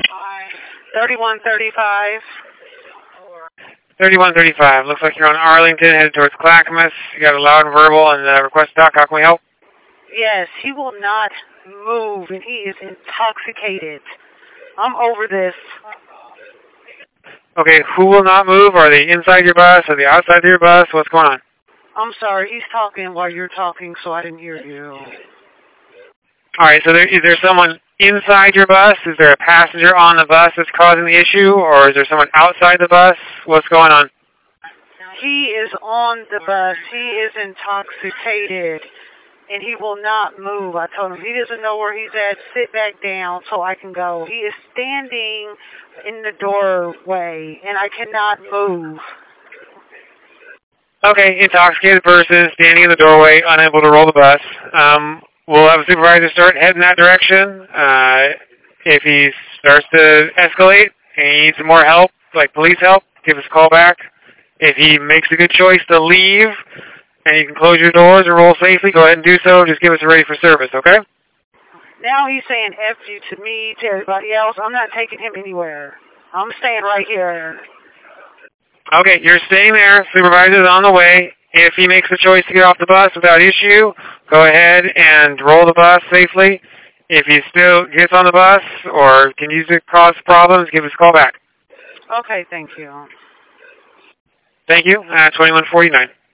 3135. 3135. Looks like you're on Arlington, headed towards Clackamas. You got a loud and verbal and request to talk. How can we help? Yes, he will not move, and he is intoxicated. I'm over this. Okay, who will not move? Are they inside your bus? Are they outside of your bus? What's going on? I'm sorry, he's talking while you're talking, so I didn't hear you. All right, so is there someone inside your bus? Is there a passenger on the bus that's causing the issue, or is there someone outside the bus? What's going on? He is on the bus. He is intoxicated, and he will not move. I told him he doesn't know where he's at. Sit back down so I can go. He is standing in the doorway, and I cannot move. Okay, intoxicated person standing in the doorway, unable to roll the bus. We'll have a supervisor start heading that direction. If he starts to escalate and he needs some more help, like police help, give us a call back. If he makes a good choice to leave and you can close your doors and roll safely, go ahead and do so. Just give us a ready for service, okay? Now he's saying F you to me, to everybody else. I'm not taking him anywhere. I'm staying right here. Okay, you're staying there. Supervisor's on the way. If he makes the choice to get off the bus without issue, go ahead and roll the bus safely. If he still gets on the bus or can use it to cause problems, give us a call back. Okay, thank you. Thank you. 2149.